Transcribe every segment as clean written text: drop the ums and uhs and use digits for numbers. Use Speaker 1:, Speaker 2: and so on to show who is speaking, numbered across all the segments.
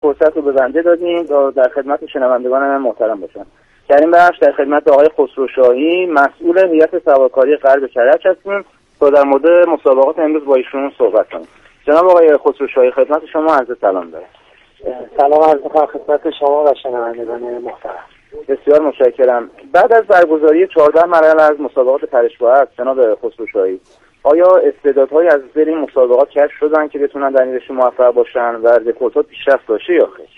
Speaker 1: فرصت رو به بنده دادین تا در خدمت شنوندگان من محترم باشم. در این بخش در خدمت آقای خسروشاهی مسئول هیئت سوارکاری غرب کرج هستیم تا در مورد مسابقات امروز با ایشون صحبت کنیم. جناب آقای خسروشاهی خدمت شما عرض سلام دارم.
Speaker 2: سلام عرض می‌کنم خدمت شما و شنوندگان محترم.
Speaker 1: بسیار متشکرم. بعد از برگزاری 14 مرحله از مسابقات پرش‌باعث جناب خسروشاهی، آیا استعدادهایی از بین این مسابقات کشف شدن که بتونن در این رشته موفق باشن و رکوردها پیشرفت داشته یا خیر؟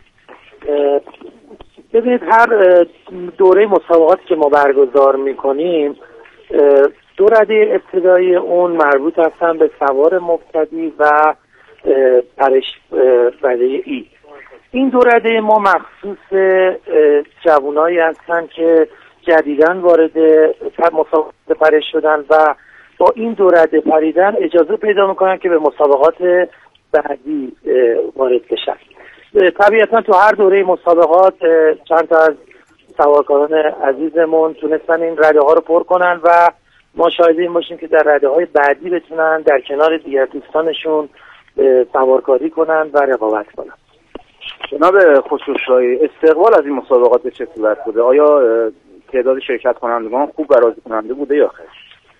Speaker 2: ببینید هر دوره مسابقاتی که ما برگزار میکنیم دو رده ابتدایی اون مربوط هستن به سوار مبتدی و پرش رده ای. این دو رده ما مخصوص جوانایی هستن که جدیداً وارد مسابقات پرش شدن و با این دو رده پریدن اجازه پیدا میکنن که به مسابقات بعدی وارد بشن. طبیعتاً تو هر دوره مسابقات چند تا از سوارکاران عزیزمون تونستن این رده ها رو پر کنن و ما شاهد این باشیم که در رده های بعدی بتونن در کنار دیگر دوستانشون سوارکاری کنن و رقابت کنن.
Speaker 1: جناب خسروشاهی، استقبال از این مسابقات به چه صورت بوده؟ آیا تعداد شرکت کنندگان خوب و راضی کننده بوده یا خیر؟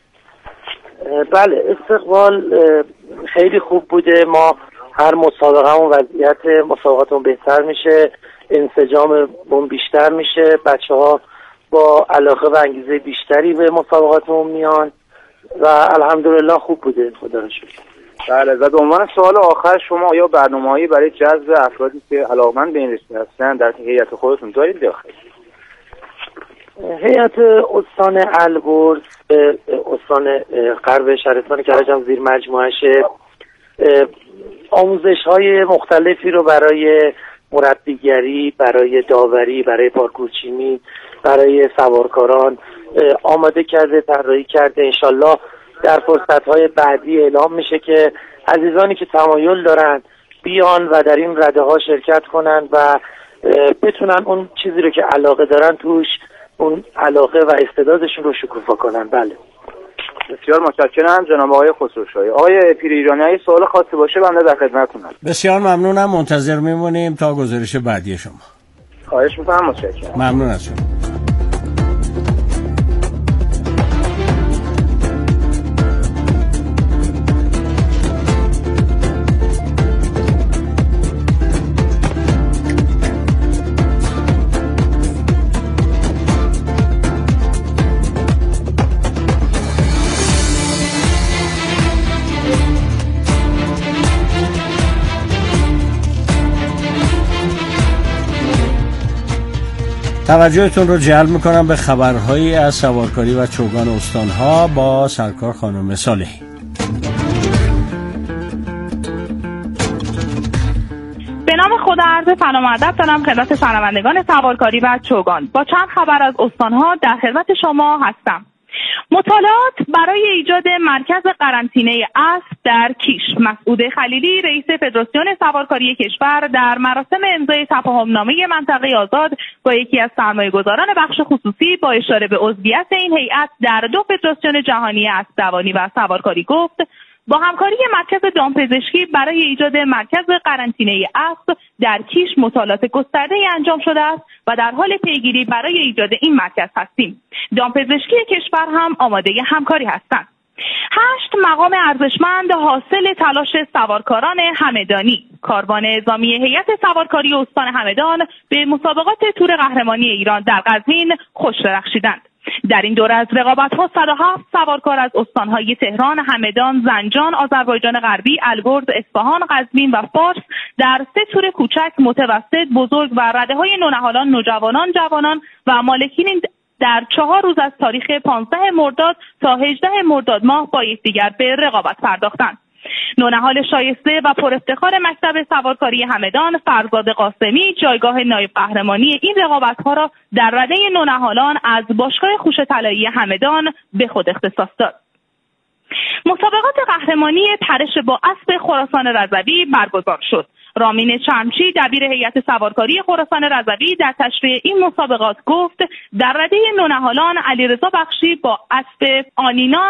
Speaker 2: بله، استقبال خیلی خوب بوده. ما هر مسابقه وضعیت مسابقاتمون بهتر میشه، انسجاممون بیشتر میشه، بچه‌ها با علاقه و انگیزه بیشتری به مسابقاتمون میان و الحمدلله خوب بوده، خدا رو شکر.
Speaker 1: بله، و به عنوان سوال آخر شما آیا برنامه‌ای برای جذب افرادی که علاقمند به این رشته هستن در هیئت خودتون دارید یا خیر؟
Speaker 2: هیئت استان البرز استان غرب شهرستان کرج هم زیر مجموعه‌شه آموزش‌های مختلفی رو برای مربیگری، برای داوری، برای پارکورچینی، برای سوارکاران آماده کرده، طراحی کرده. انشالله در فرصت‌های بعدی اعلام میشه که عزیزانی که تمایل دارن بیان و در این رده‌ها شرکت کنن و بتونن اون چیزی رو که علاقه دارن توش اون علاقه و استعدادشون رو شکوفا کنن. بله،
Speaker 1: بسیار متشکرم جناب آقای خسروشاهی. آقای پیر ایرانی اگه سوال خاصی باشه بنده در خدمتتونم.
Speaker 3: بسیار ممنونم، منتظر میمونیم تا گزارش بعدی شما.
Speaker 1: خواهش می‌کنم، متشکرم.
Speaker 3: ممنون از شما. توجهتون رو جلب میکنم به خبرهایی از سوارکاری و چوگان استانها با سرکار خانم صالحی.
Speaker 4: به نام خدا عرض سلام و ادب دارم خدمت شنوندگان سوارکاری و چوگان. با چند خبر از استانها در خدمت شما هستم. مطالعات برای ایجاد مرکز قرنطینه اسب در کیش. مسعود خلیلی رئیس فدراسیون سوارکاری کشور در مراسم امضای تفاهمنامه منطقه آزاد با یکی از سرمایه‌گذاران بخش خصوصی با اشاره به عضویت این هیئت در دو فدراسیون جهانی اسب‌دوانی و سوارکاری گفت با همکاری مرکز دامپزشکی برای ایجاد مرکز قرنطینه اسب در کیش مطالعات گسترده‌ای انجام شده است و در حال پیگیری برای ایجاد این مرکز هستیم. دامپزشکی کشور هم آماده همکاری هستند. 8 مقام ارزشمند حاصل تلاش سوارکاران همدانی. کاروان اعزامی هیئت سوارکاری استان همدان به مسابقات تور قهرمانی ایران در قزوین خوش درخشیدند. در این دوره از رقابت‌ها 107 سوارکار از استان‌های تهران، همدان، زنجان، آذربایجان غربی، البرز، اصفهان، قزوین و فارس در 3 تور کوچک، متوسط، بزرگ و رده‌های نونهالان، نوجوانان، جوانان و مالکین در 4 روز از تاریخ 15 مرداد تا 18 مرداد ماه با یکدیگر به رقابت پرداختند. نونهال شایسته و پر افتخار مکتب سوارکاری همدان فرزاد قاسمی جایگاه نایب قهرمانی این رقابت‌ها را در رده نونهالان از باشگاه خوش طلایی همدان به خود اختصاص داد. مسابقات قهرمانی پرش با اسب خراسان رضوی برگزار شد. رامین چمچی دبیر هیئت سوارکاری خراسان رضوی در تشریح این مسابقات گفت در رده نونهالان علیرضا بخشی با اسب آنینات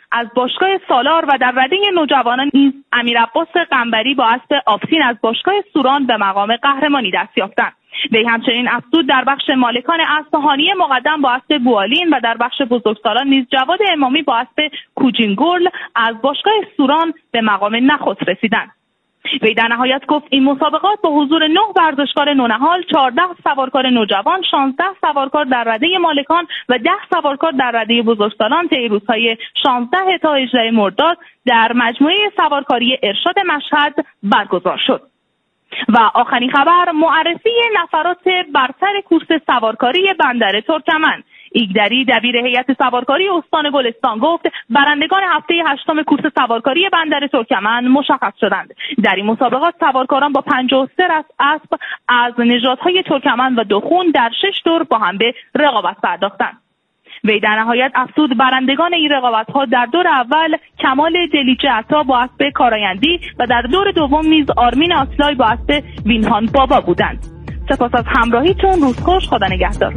Speaker 4: از باشگاه سالار و در رده نوجوانان نیز امیرعباس قنبری با اسب آبسین از باشگاه سوران به مقام قهرمانی دست یافتند. وی همچنین افزود در بخش مالکان اسب هانیه مقدم با اسب بوالین و در بخش بزرگسالان نیز جواد امامی با اسب کوجینگرل از باشگاه سوران به مقام نخست رسیدند. وی در نهایت گفت این مسابقات با حضور 9 ورزشکار نونهال، 14 سوارکار نوجوان، 16 سوارکار در رده مالکان و 10 سوارکار در رده بزرگسالان طی روزهای 16 تا 18 مرداد در مجموعه سوارکاری ارشاد مشهد برگزار شد. و آخرین خبر، معرفی نفرات برتر کورس سوارکاری بندر ترکمن. ایگدری دبیر هیئت سوارکاری استان گلستان گفت برندگان هفته 8 کورس سوارکاری بندر ترکمن مشخص شدند. در این مسابقات سوارکاران با 53 اسب از نژادهای ترکمن و دخون در 6 دور با هم به رقابت پرداختند. وی در نهایت افزود برندگان این رقابت‌ها در دور اول کمال دلیچه عطا با اسب کارایندی و در دور دوم نیز آرمین آسلای با اسب وینهان بابا بودند. سپاس از همراهیتون. روز خوش. خدا نگهدار.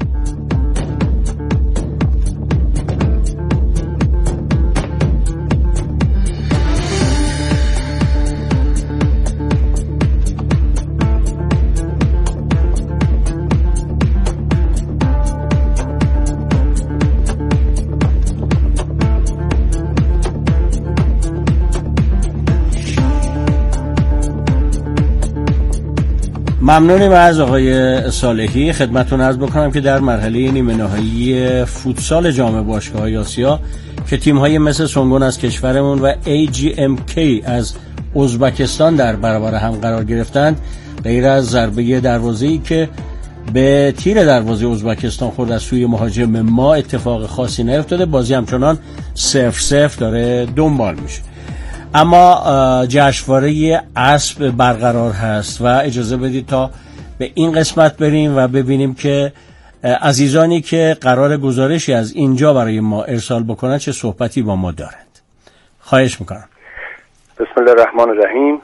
Speaker 3: ممنونیم از آقای صالحی. خدمتتون عرض بکنم که در مرحله نیمه نهایی فوتسال جام باشگاه‌های آسیا که تیم‌های مثل سونگون از کشورمون و AGMK از ازبکستان در برابر هم قرار گرفتند، غیر از ضربه دروازه‌ای که به تیر دروازه ازبکستان خورد از سوی مهاجم ما اتفاق خاصی نیفتاده. بازی همچنان 0-0 داره دنبال میشه. اما جشنواره اسب برقرار هست و اجازه بدید تا به این قسمت بریم و ببینیم که عزیزانی که قرار گزارشی از اینجا برای ما ارسال بکنن چه صحبتی با ما دارند. خواهش میکنم.
Speaker 5: بسم الله الرحمن الرحیم.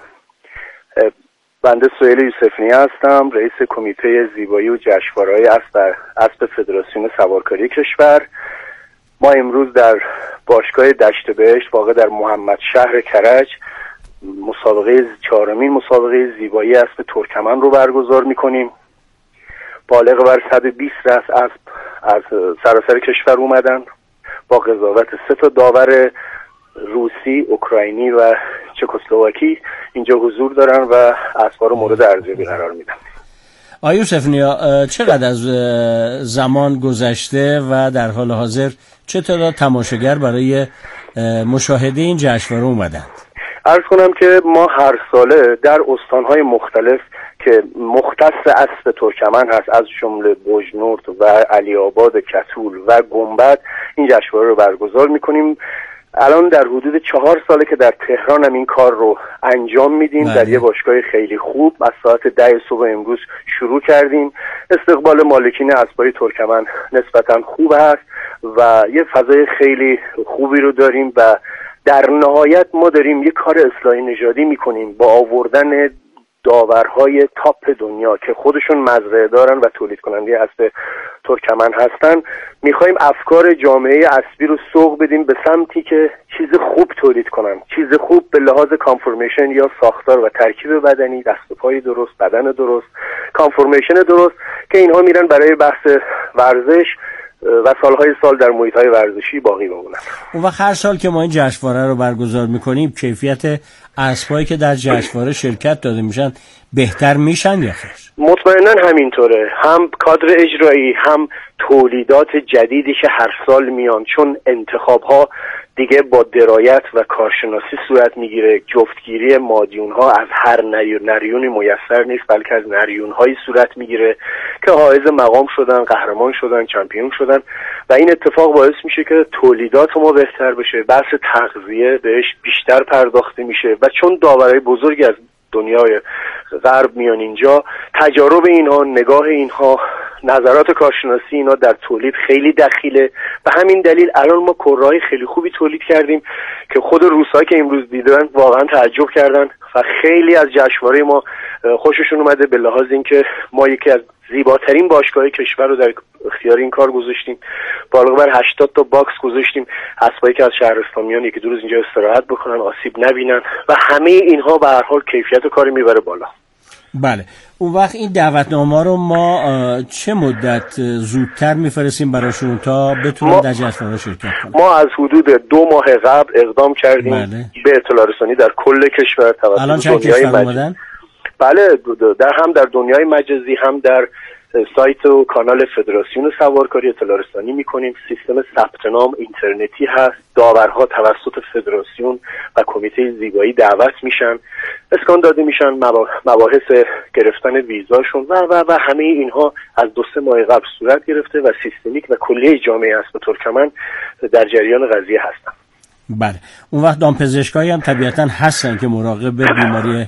Speaker 5: بنده سهیل یوسفنی هستم، رئیس کمیته زیبایی و جشنواره‌های اسب فدراسیون سوارکاری کشور. ما امروز در باشگاه دشت بهشت واقع در محمد شهر کرج چهارمین مسابقه زیبایی اسب ترکمن رو برگزار میکنیم. بالغ بر 120 اسب از سراسر کشور اومدن با قضاوت 3 داور روسی، اوکراینی و چکسلواکی اینجا حضور دارن و اسبا رو مورد ارزیابی قرار میدن.
Speaker 3: آقای یوسفنی، چقدر از زمان گذشته و در حال حاضر چه تعداد تماشاگر برای مشاهده این جشنواره اومدند؟
Speaker 5: عرض کنم که ما هر ساله در استانهای مختلف که مختص اسب ترکمن هست، از جمله بوجنورد و علی آباد، کتول و گنبد، این جشنواره رو برگزار میکنیم. الان در حدود 4 ساله که در تهران هم این کار رو انجام میدیم. در یه باشگاه خیلی خوب از ساعت 10 صبح امروز شروع کردیم. استقبال مالکین اسبای ترکمن نسبتا خوب هست و یه فضای خیلی خوبی رو داریم و در نهایت ما داریم یه کار اصلاح نژادی میکنیم با آوردن داورهای تاپ دنیا که خودشون مزرعه دارن و تولید کننده اسب ترکمن هستن. میخوایم افکار جامعه اسبی رو سوق بدیم به سمتی که چیز خوب تولید کنن، چیز خوب به لحاظ کانفورمیشن یا ساختار و ترکیب بدنی، دست و پای درست، بدن درست، کانفورمیشن درست، که اینها میرن برای بحث ورزش و سالهای سال در محیط‌های ورزشی باقی بمونن.
Speaker 3: اون وقت هر سال که ما این جشنواره رو برگزار میکنیم کیفیت اسبایی که در جشنواره شرکت داده میشن بهتر میشن یا خیر؟
Speaker 5: مطمئنا همینطوره. هم کادر اجرایی، هم تولیدات جدیدی که هر سال میان، چون انتخاب‌ها دیگه با درایت و کارشناسی صورت میگیره. جفتگیری مادیون‌ها از هر نریونی میسر نیست، بلکه از نریون‌هایی صورت میگیره که حائز مقام شدن، قهرمان شدن، چمپیون شدن و این اتفاق باعث میشه که تولیدات ما بهتر بشه، بحث تغذیه بهش بیشتر پرداخته میشه و چون داورای بزرگی از دنیای غرب میان اینجا، تجارب اینها، نگاه اینها نظرات کارشناسی اینا در تولید خیلی دخیله. به همین دلیل الان ما کره‌های خیلی خوبی تولید کردیم که خود روس‌ها که امروز دیدن واقعا تعجب کردن و خیلی از جشنواره ما خوششون اومده، به لحاظ اینکه ما یکی از زیباترین باشگاه کشور رو در اختیار این کار گذاشتیم. بالغ بر 80 تا باکس گذاشتیم، اسبایی که از شهرستان میان یکی دو روز اینجا استراحت بکنن، آسیب نبینن و همه اینها به هر حال کیفیت کار میبره بالا.
Speaker 3: بله، اون وقت این دعوتنامه رو ما چه مدت زودتر میفرستیم براشون تا بتونن در جشنواره شرکت کنن؟
Speaker 5: ما از حدود 2 ماه قبل اقدام کردیم. بله. به اطلاع رسانی در کل کشور توسط
Speaker 3: الان چند کشور اومدن؟
Speaker 5: بله، هم در دنیای مجازی هم در سایت و کانال فدراسیون سوارکاری اطلاع رسانی میکنیم. سیستم ثبت نام اینترنتی هست، داورها توسط فدراسیون و کمیته زیبایی دعوت میشن، اسکان داده میشن، مباحث گرفتن ویزاشون و همه اینها از 2-3 ماه قبل صورت گرفته و سیستمیک و کلیه جامعه اسب ترکمن در جریان قضیه هستن.
Speaker 3: بله، اون وقت دامپزشکایی هم طبیعتاً هستن که مراقب بیماری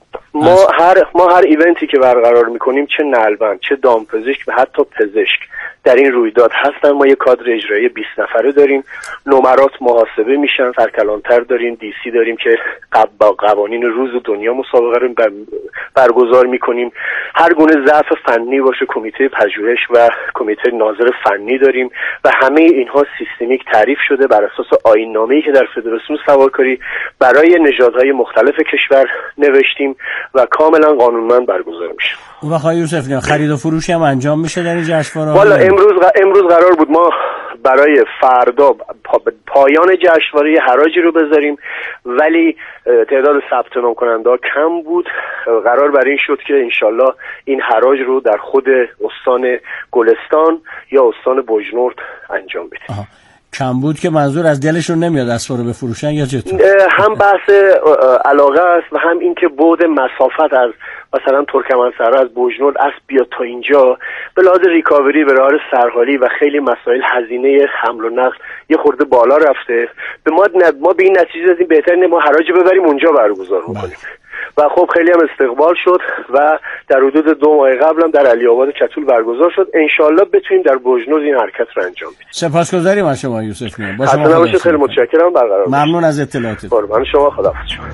Speaker 5: ما هر ایونتی که برقرار میکنیم، چه نلبند، چه دامپزشک و حتی پزشک در این رویداد هستن. ما یک کادر اجرایی 20 نفره داریم، نمرات محاسبه میشن، سرکلانتر داریم، دیسی داریم که با قوانین روز دنیا مسابقه رو برگزار میکنیم. هر گونه ضعف فنی باشه کمیته پژوهش و کمیته ناظر فنی داریم و همه اینها سیستمیک تعریف شده بر اساس آیین‌نامه‌ای که در فدراسیون سوارکاری برای نژادهای مختلف کشور نوشتیم و کاملا قانونمند برگزار میشه.
Speaker 3: و آقای یوسفی، خرید و فروشی هم انجام میشه در این جشنواره؟
Speaker 5: والا امروز قرار بود ما برای فردا پایان جشنواره حراجی رو بذاریم، ولی تعداد ثبت نام کننده کم بود. قرار بر این شد که انشالله این حراج رو در خود استان گلستان یا استان بوجنورد انجام بدیم.
Speaker 3: کم بود که منظور از دلشون نمیاد اسبا رو بفروشن یا چطور؟
Speaker 5: هم بحث علاقه است و هم اینکه بعد مسافت از مثلا ترکمن‌سرا از بوجنورد اسب بیاد تا اینجا به لحاظ ریکاوری، به لحاظ سرحالی و خیلی مسائل هزینه حمل و نقل یه خورده بالا رفته. ما به این نتیجه رسیدیم بهتره ما حراج ببریم اونجا برگزار کنیم و خب خیلی هم استقبال شد و در حدود 2 ماه قبل هم در علی آباد کتول برگزار شد. انشالله بتونیم در بوجنورد این حرکت رو انجام بدیم.
Speaker 3: سپاسگزاریم از شما یوسف میان.
Speaker 5: با شما خیلی متشکرم. برقرار
Speaker 3: ممنون از اطلاعاتتون.
Speaker 5: قربان شما، خداحافظ شما.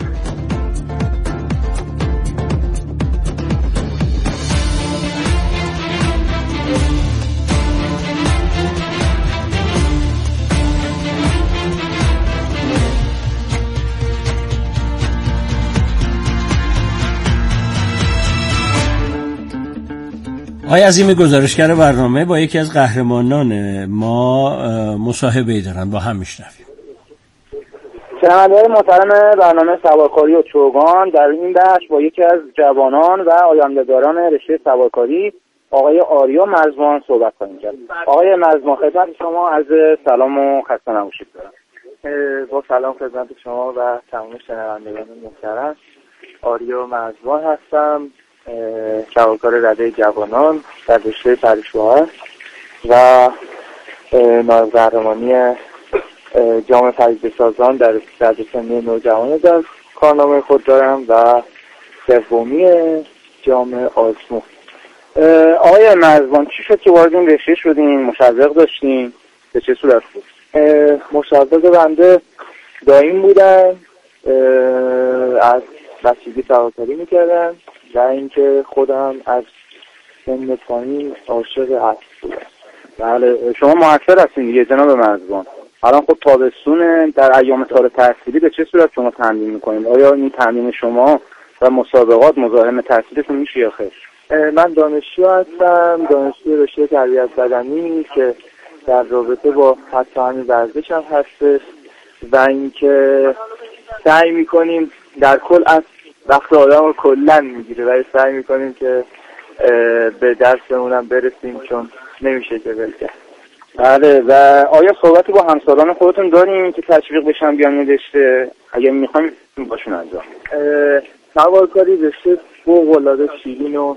Speaker 3: آقای عظیمی، گزارشگر برنامه با یکی از قهرمانان ما مصاحبه‌ای دارن، با هم میشنویم.
Speaker 1: شنونده‌های محترم برنامه سوارکاری و چوگان، در این بخش با یکی از جوانان و آینده‌داران رشته سوارکاری آقای آریا مرزبان صحبت خواهیم کرد. آقای مرزبان، خدمت شما عرض سلام و خسته نباشید دارم.
Speaker 2: با سلام خدمت شما و تمام شنوندگان محترم. آریا مرزبان هستم، سوارکار رده جوانان در رشته پریش‌بهار و نایب قهرمانی جام پریدسازان در رده سنی نوجوانان در کارنامه خود دارم و سومی جام آزمون.
Speaker 1: آقای مرزبان، چی شد که وارد این رشته شدین؟ مشوق داشتین؟ به چه صورت بود؟
Speaker 2: مشوق بنده دائم بودن، از بچگی سوارکاری میکردم و اینکه خودم از سن پایین عاشق اسب بودم.
Speaker 1: بله، شما موفق هستین دیگه جناب مرزبان. الان خب تابستونه، در ایام تار تحصیلی به چه صورت شما تمرین میکنید؟ آیا این تمرین شما و مسابقات مزاحم تحصیلتون میشه یا خیر؟
Speaker 2: من دانشجو هستم، دانشجو رشته تربیت بدنی که در رابطه با حتی همین ورزش هم هستش و اینکه سعی میکنیم در کل از وقت آدم رو کلن میگیره و سعی میکنیم که به درسمون هم برسیم، چون نمیشه که برگرد.
Speaker 1: بله، و آیا صحبتی با همسالان خودتون داریم که تشویق بشن بیان این رشته؟ اگه میخوایم باشون انجام.
Speaker 2: سوارکاری رشته فوق‌العاده شیرین و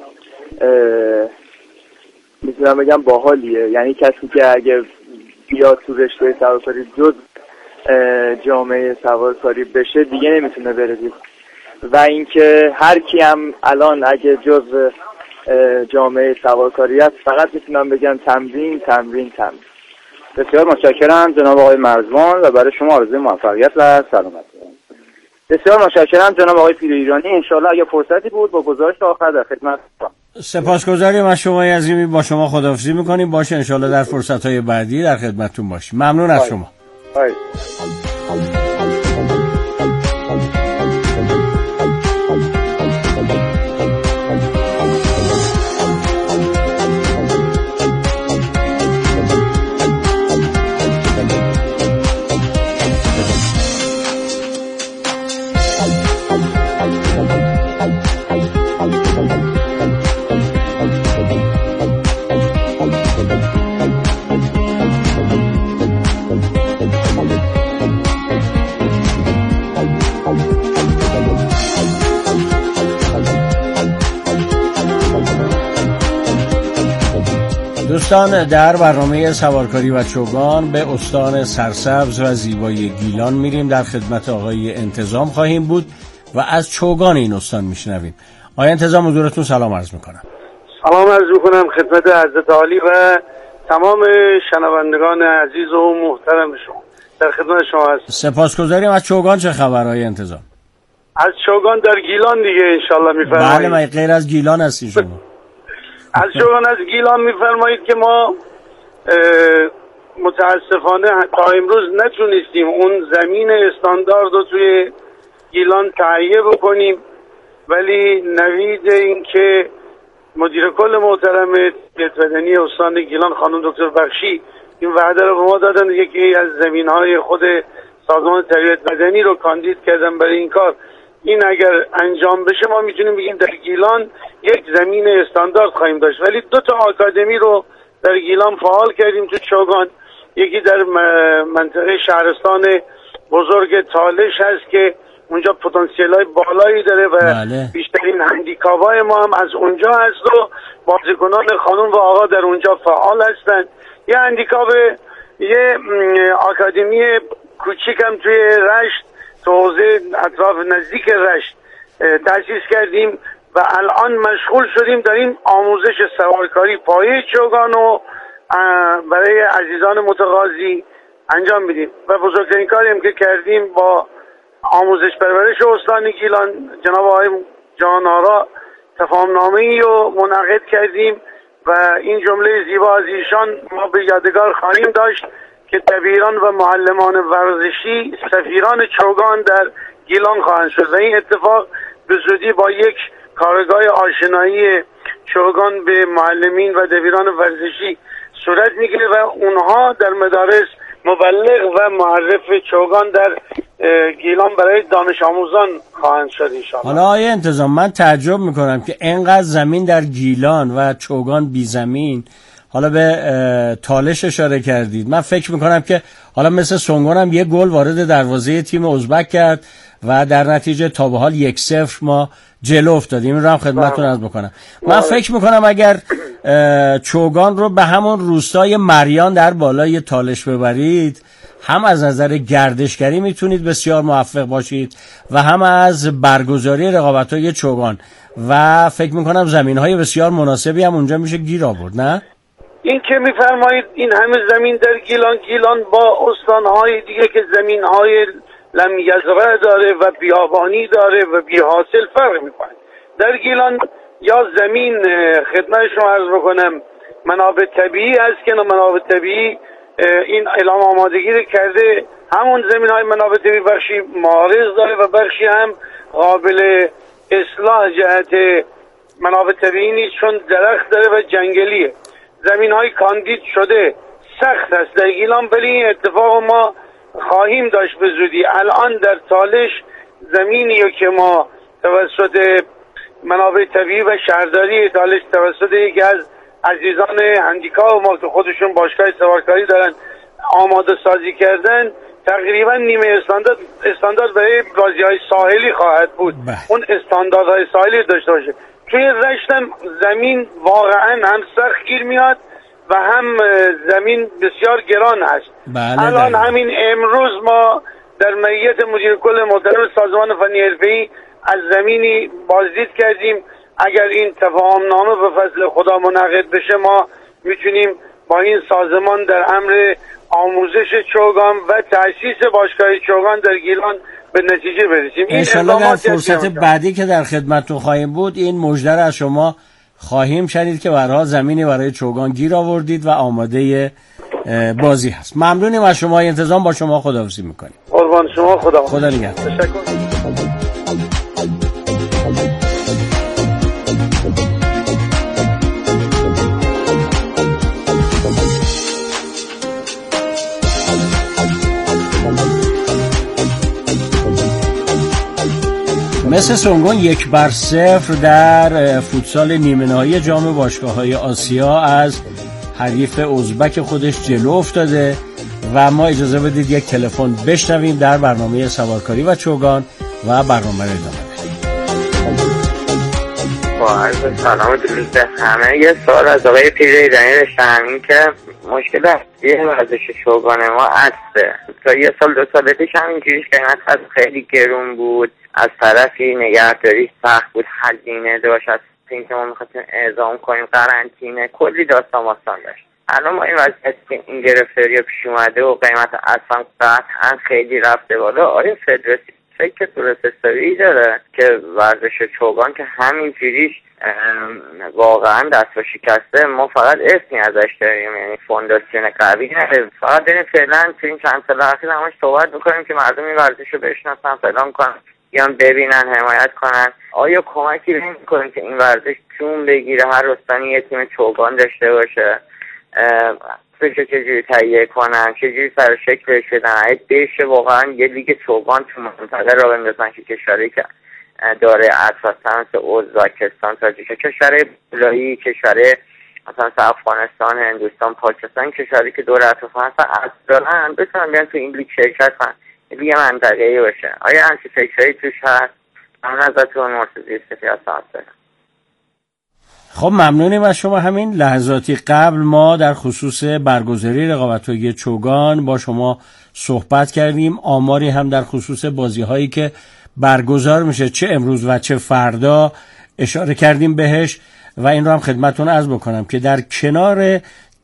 Speaker 2: میتونم بگم باحالیه. یعنی کسی که اگه بیاد تو رشته سوارکاری جز جامعه سوارکاری بشه دیگه نمیتونه بره. و اینکه هر کی هم الان اگه جز
Speaker 1: جامعه سوارکاری است. فقط میتونم بگم تمرین تمرین تمرین. بسیار متشکرم جناب آقای مرزبان و برای شما آرزوی موفقیت و سلامتی. بسیار متشکرم جناب آقای پیر ایرانی. انشالله اگه فرصتی بود با گزارش آخر در خدمت هستم.
Speaker 3: سپاسگزاریم از شما عزیزی. با شما خداحافظی میکنیم. باشه انشالله در فرصت‌های بعدی در خدمتتون باشیم. ممنون از شما. دوستان، در برنامه سوارکاری و چوگان به استان سرسبز و زیبای گیلان میریم. در خدمت آقای انتظام خواهیم بود و از چوگان این استان میشنویم. آقای انتظام حضورتون سلام عرض میکنم.
Speaker 6: سلام عرض میکنم خدمت حضرت عالی و تمام شنوندگان عزیز و محترم شما. در خدمت شما هستم.
Speaker 3: سپاسگزاریم. از چوگان چه خبر آقای انتظام؟
Speaker 6: از چوگان در گیلان دیگه انشالله میفرمایید.
Speaker 3: بله، من غیر از گیلان هستی شما.
Speaker 6: از چوگان از گیلان میفرمایید که ما متاسفانه تا امروز نتونستیم اون زمین استاندارد رو توی گیلان تهیه بکنیم، ولی نوید این که مدیر کل محترم تربیت بدنی استان گیلان خانم دکتر بخشی این وعده رو به ما دادن، یکی از زمین‌های خود سازمان تربیت بدنی رو کاندید کردن برای این کار. این اگر انجام بشه ما میتونیم بگیم در گیلان یک زمین استاندارد خواهیم داشت. ولی 2 آکادمی رو در گیلان فعال کردیم تو چوگان. یکی در منطقه شهرستان بزرگ تالش هست که اونجا پتانسیل‌های بالایی داره و بیشترین هندیکاپ‌های ما هم از اونجا هست و بازیکنان خانم و آقا در اونجا فعال هستن. یه هندیکاپ، یه آکادمی کوچیک هم توی رشت، تو حوزه اطراف نزدیک رشت تأسیس کردیم و الان مشغول شدیم داریم آموزش سوارکاری پایه چوگان رو برای عزیزان متقاضی انجام میدیم و بزرگترین کاری هم که کردیم با آموزش پرورش استان گیلان جناب آقای جانارا تفاهم‌نامه‌ای رو منعقد کردیم و این جمله زیبا از ایشان ما به یادگار خواهیم داشت که دبیران و معلمان ورزشی سفیران چوگان در گیلان خواهند شد و این اتفاق به زودی با یک کارگاه آشنایی چوگان به معلمین و دبیران ورزشی صورت میگیره و اونها در مدارس مبلغ و معرف چوگان در گیلان برای دانش آموزان خواهند شد انشاءالله.
Speaker 3: حالا آیه انتظام، من تعجب میکنم که اینقدر زمین در گیلان و چوگان بی زمین. حالا به تالش اشاره کردید. من فکر میکنم که حالا مثل سونگون هم یه گل وارد دروازه تیم ازبک کرد و در نتیجه تا به حال 1-0 ما جلو افتادیم. این رو هم خدمتتون عرض بکنم. من فکر میکنم اگر چوگان رو به همون روستای مریان در بالای تالش ببرید، هم از نظر گردشگری میتونید بسیار موفق باشید و هم از برگزاری رقابت‌های چوگان و فکر میکنم زمین‌های بسیار مناسبی هم اونجا میشه گیر آورد. نه؟
Speaker 6: این که میفرمایید این همه زمین در گیلان با استان‌های دیگه که زمین‌های لم یزرع داره و بیابانی داره و بی حاصل فرق میکنه. در گیلان یا زمین خدمت شما عرض بکنم منابع طبیعی هست که منابع طبیعی این اعلام آمادگی رو کرده، همون زمین‌های منابع طبیعی بخشی معارض داره و بخشی هم قابل اصلاح جهت منابع طبیعی نیست چون درخت داره و جنگلیه. زمین‌های کاندید شده سخت هست در گیلان، ولی این اتفاق ما خواهیم داشت به زودی. الان در تالش زمینی که ما توسط منابع طبیعی و شهرداری تالش توسط یکی از عزیزان هندیکاپ ما که خودشون باشگاه سوارکاری دارن آماده سازی کردن، تقریبا نیمه استاندارد برای بازی‌های ساحلی خواهد بود. اون استانداردهای ساحلی داشته باشه. توی رشتم زمین واقعا هم سخت گیر میاد و هم زمین بسیار گران هست. الان همین امروز ما در معیت مدیر کل محترم سازمان فنی حرفه‌ای از زمینی بازدید کردیم اگر این تفاهم نامه به فضل خدا منعقد بشه ما میتونیم با این سازمان در امر آموزش چوگان و تأسیس باشگاه چوگان در گیلان به نتیجه برسیم.
Speaker 3: انشالله در فرصت بعدی که در خدمتتون خواهیم بود این مژده را از شما خواهیم شنید که به هر حال زمینی برای چوگان گیر آوردید و آماده بازی هست. ممنونیم از شما. انتظام با شما خداحافظی میکنیم.
Speaker 6: قربان شما.
Speaker 3: خدا نگهدار.
Speaker 6: تشکر.
Speaker 3: مثل سونگون 1-0 در فوتسال نیمه نهایی جام باشگاه‌های آسیا از حریف ازبک خودش جلو افتاده و ما اجازه بدید یک تلفن بشنویم در برنامه سوارکاری و چوگان و برنامه رو ادامه بدیم.
Speaker 7: با عرض سلام درود به همه. یه سوال از آقای پیر ایرانی داشتم، این که مشکل اصلی ورزش چوگان ما اسبه. تا یه سال 2 سال پیش هم اینجوریش قیمت از خیلی گرون بود، از طرفی نگهداری سخت بود، هزینه داشت، از اینکه ما می‌خواستیم اعزام کنیم قرنطینه، کلی داستان داشت. الان ما این وضعیتی که این گرفتاری پیش اومده و قیمت اصلا قطعا خیلی رفته بالا، آیا فدراسیون فکر درست حسابی داره که ورزش چوگان که همینجوریش واقعا دست و شکسته، ما فقط اسمی ازش داریم، یعنی فونداسیون قوی نداریم، فقط داریم فعلا تو این چند سال اخیر همش صحبت میکنیم که مردم این ورزش رو بشناسن، فلان کنن، بیان ببینن، حمایت کنن. آیا کمکی نمی‌کنه که این ورزش جون بگیره، هر استانی یه تیم چوگان داشته باشه، چجوری تهیه کنن، چجوری سر شکلش بدن، بشه واقعا یه لیگ چوگان تو منطقه را بندازن که کشوری که داره اطرافاً مثل ازبکستان، تاجیکستان، کشور بلایی، کشور مثلا افغانستان، هندوستان، پاکستان، کشوری که دور اطرافاً هستن اصلاً بتونن بیان تو این لیگ شرکت کنن، لیگ منطقه‌ای باشه. آیا همچین فکرایی توش هست؟ من ازتون مرتضی صفی هستم.
Speaker 3: خب ممنونیم از شما. همین لحظاتی قبل ما در خصوص برگزاری رقابت‌های چوگان با شما صحبت کردیم، آماری هم در خصوص بازی‌هایی که برگزار میشه چه امروز و چه فردا اشاره کردیم بهش و این رو هم خدمتتون عرض بکنم که در کنار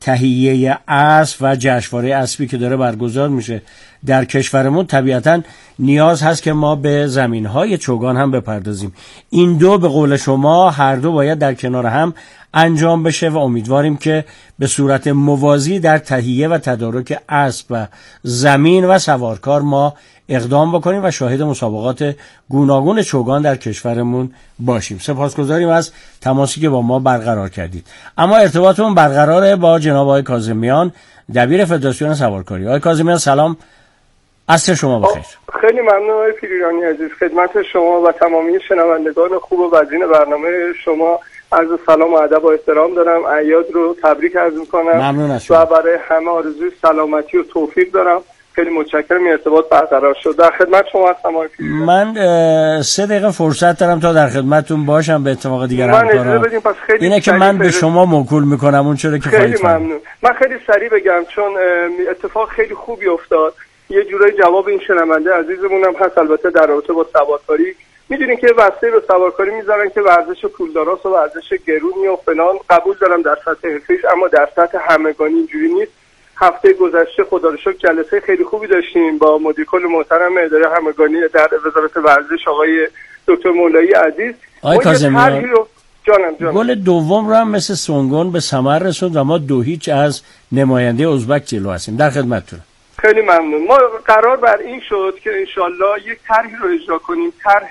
Speaker 3: تهیه اسب و جشنواره اسبی که داره برگزار میشه در کشورمون طبیعتاً نیاز هست که ما به زمینهای چوگان هم بپردازیم. این دو به قول شما هر دو باید در کنار هم انجام بشه و امیدواریم که به صورت موازی در تهیه و تدارک اسب و زمین و سوارکار ما اقدام بکنیم و شاهد مسابقات گوناگون چوگان در کشورمون باشیم. سپاسگزاریم از تماسی که با ما برقرار کردید. اما ارتباطمون برقراره با جناب آقای کاظمیان، دبیر فدراسیون سوارکاری. آقای کاظمیان سلام، عصر شما بخیر.
Speaker 5: خیلی ممنون آقای پیریانی عزیز، خدمت شما و تمامی شنوندگان خوب و وزین برنامه شما عرض سلام و ادب و احترام دارم. اعیاد رو تبریک عرض میکنم.
Speaker 3: ممنون از شما.
Speaker 5: و برای همه آرزوی سلامتی و توفیق دارم. خیلی متشکرم ارتباط برقرار شد. در خدمت شما هستم آقای پیریانی.
Speaker 3: من 3 دقیقه فرصت دارم تا در خدمتتون باشم، به اتفاق دیگر همکاران. اینه که من به شما موکول میکنم اون چرا که
Speaker 5: خیلی ممنون. من خیلی سریع بگم چون اتفاق خیلی خوبی افتاد. یه جورای جواب این شنونده عزیزمونم هست، البته در رابطه با سوارکاری. میدونین که واسطه به سوارکاری میذارن که ورزش پولداراست و ورزش گرونی و فلان، قبول دارم در سطح حرفه‌ایش، اما در سطح همگانی اینجوری نیست. هفته گذشته خدا رو شکر جلسه خیلی خوبی داشتیم با مدیر کل محترم اداره همگانی در وزارت ورزش آقای دکتر مولایی عزیز.
Speaker 3: آقای کاظمیان
Speaker 5: جانم
Speaker 3: گل دوم رو هم مثل سونگون به ثمر رسوند و ما 2-0 از نماینده ازبک جلو هستیم. در خدمتتون.
Speaker 5: خیلی ممنون. ما قرار بر این شد که انشالله یک طرحی رو اجرا کنیم، طرح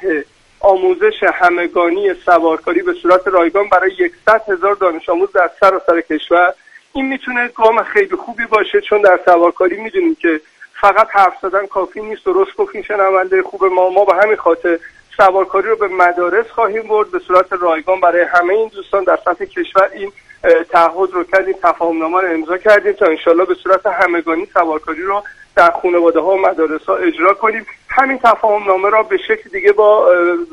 Speaker 5: آموزش همگانی سوارکاری به صورت رایگان برای 100,000 دانش آموز در سراسر کشور. این میتونه گام خیلی خوبی باشه، چون در سوارکاری میدونیم که فقط حرف زدن کافی نیست. درست گفتین شنونده خوب ما به همین خاطر سوارکاری رو به مدارس خواهیم برد به صورت رایگان برای همه این دوستان در سطح کشور. این تعهد رو کردیم، تفاهمنامه رو امضا کردیم تا انشالله به صورت همگانی سوارکاری رو در خانواده‌ها و مدارس‌ها اجرا کنیم. همین تفاهمنامه را به شکل دیگه با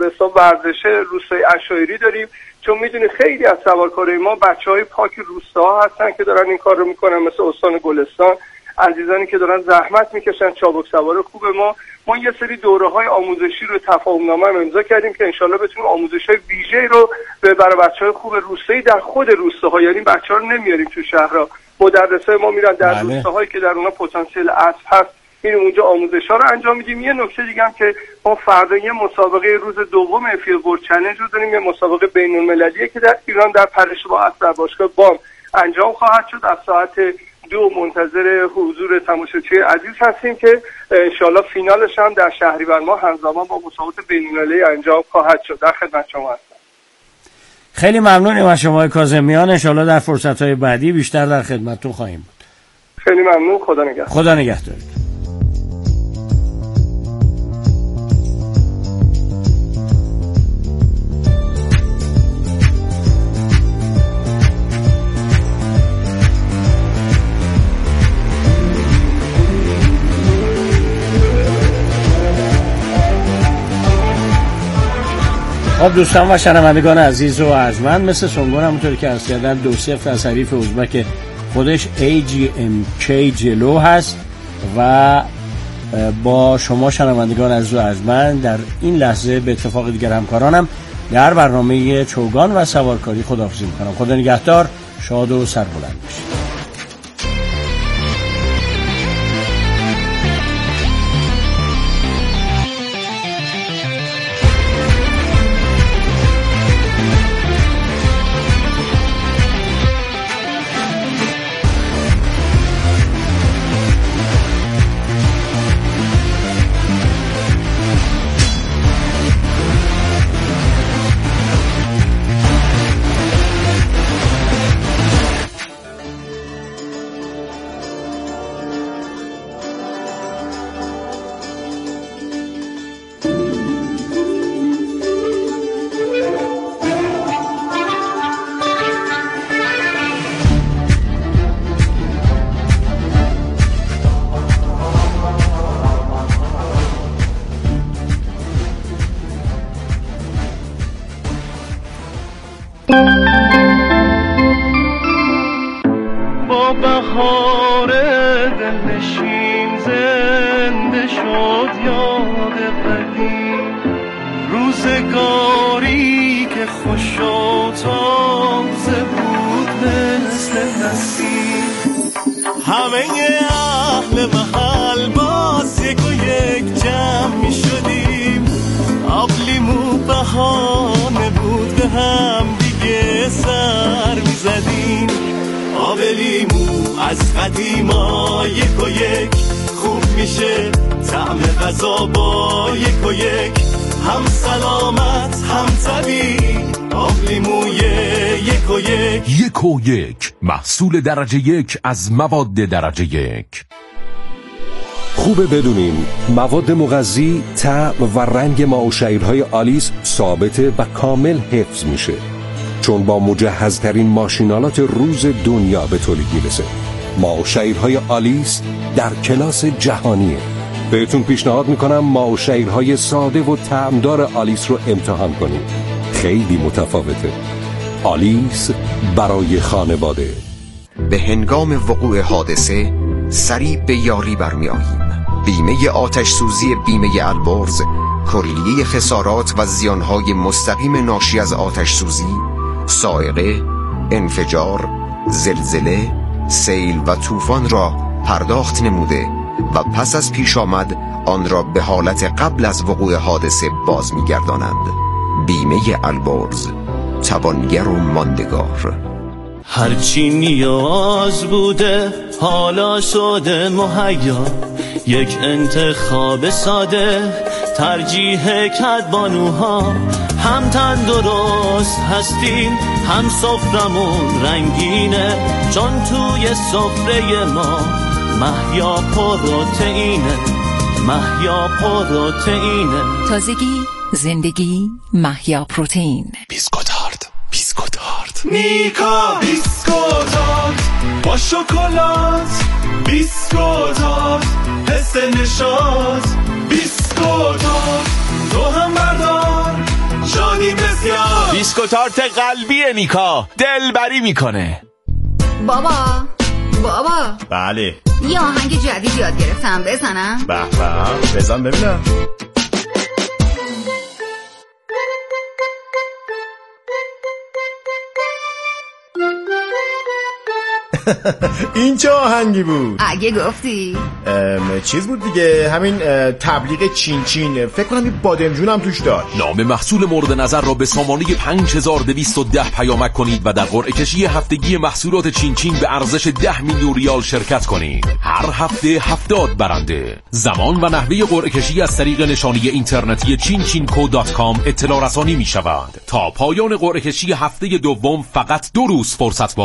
Speaker 5: ورزش روستای عشایری داریم، چون میدونید خیلی از سوارکارای ما بچه‌های پاک روستاها هستن که دارن این کار رو میکنن، مثل استان گلستان. عزیزانی که دارن زحمت میکشن، چابک سوار خوب ما یه سری دوره‌های آموزشی رو تفاهم‌نامه امضا کردیم که انشالله بتونیم آموزش‌های ویژه‌ای رو برای بچه‌های خوب روستایی در خود روستاها، یعنی بچه‌ها رو نمیاریم تو شهرها، مدرسای ما میرن در روستاهایی که در اونها پتانسیل عصر هست، میریم اونجا آموزش‌ها رو انجام میدیم. یه نکته دیگه هم که ما فردا یه مسابقه روز دوم افیل ورد چالش رو داریم، یه مسابقه بین‌المللیه که در ایران در پرش با عصر در باشگاه بام انجام خواهد شد. از ساعت 2 منتظر حضور تماشاچی عزیز هستیم که انشالله فینالش هم در شهریور ماه همزمان با مسابقات بین‌المللی انجام خواهد شد. در خدمت شما هستم.
Speaker 3: خیلی ممنونیم از شما کاظمیان، انشالله در فرصت‌های بعدی بیشتر در خدمتتون خواهیم بود.
Speaker 5: خیلی ممنون. خدا نگهدار.
Speaker 3: خدا نگهدارید. خب دوستان و شنوندگان عزیز و ارجمند، مثل سونگون همونطوری که عرض کردم 2-0 از حریف ازبک خودش AGMK جلو هست و با شما شنوندگان عزیز و ارجمند در این لحظه به اتفاق دیگر همکارانم در برنامه چوگان و سوارکاری خداحافظی میکنم. خدا نگهدار، شاد و سربلند باشید.
Speaker 8: با بهار دلنشین زنده شد یاد قدیم، روزگاری که خوش و تازه بود مثل نسیم. همه اهل محل باز یک و یک جمع می شدیم، آبلیمو بهانه بود به هم دیگه سر می زدیم. آب لیمو از قدیما یک و یک خوب میشه، طعم غذا با یک و یک هم سلامت هم طبیعی. آب لیموی یک و یک،
Speaker 9: یک و یک محصول درجه یک از مواد درجه یک.
Speaker 10: خوبه بدونین مواد مغذی، طعم و رنگ ماه‌وشیرهای آلیس ثابته و کامل حفظ میشه، چون با مجهزترین ماشینالات روز دنیا به تولید میرسه. ماه‌وشیرهای آلیس در کلاس جهانیه. بهتون پیشنهاد میکنم ماه‌وشیرهای ساده و طعمدار آلیس رو امتحان کنید. خیلی متفاوته. آلیس برای خانواده.
Speaker 11: به هنگام وقوع حادثه سریع به یاری برمی آییم. بیمه آتش سوزی بیمه البرز کلیه خسارات و زیانهای مستقیم ناشی از آتش سوزی، صاعقه، انفجار، زلزله، سیل و طوفان را پرداخت نموده و پس از پیش آمد آن را به حالت قبل از وقوع حادثه باز می‌گردانند. بیمه البرز، توانگر و ماندگار.
Speaker 8: هرچی نیاز بوده حالا شده مهیا، یک انتخاب ساده ترجیح کدبانوها. هم تندرست هستیم هم سفرمون رنگینه، چون توی سفره ما مهیا پروتئینه، مهیا پروتئینه.
Speaker 12: تازگی، زندگی، مهیا پروتئین.
Speaker 9: بیسکوتارد، بیسکوتارد،
Speaker 8: میکا بیسکوتارد با شکلات، بیسکوتارد حس نشاط، بیسکوتارد تو هم بردار شادی بسیار.
Speaker 9: بیسکوتارد قلبی نیکا دلبری میکنه.
Speaker 13: بابا بابا.
Speaker 14: بله.
Speaker 13: یه آهنگ جدید یاد گرفتم، بزنم؟
Speaker 14: به به، بزن ببینم. این چه آهنگی بود؟
Speaker 13: اگه گفتی
Speaker 14: چیز بود دیگه، همین تبلیغ چین چین، فکر کنم این بادمجون هم توش داشت.
Speaker 9: نام محصول مورد نظر را به سامانه 5210 پیامک کنید و در قرعه کشی هفتگی محصولات چین چین به ارزش 10 میلیون ریال شرکت کنید. هر هفته 70 برنده. زمان و نحوه قرعه کشی از طریق نشانی اینترنتی chinchinco.com اطلاع رسانی می شود. تا پایان قرعه کشی هفته دوم فقط 2 روز فرصت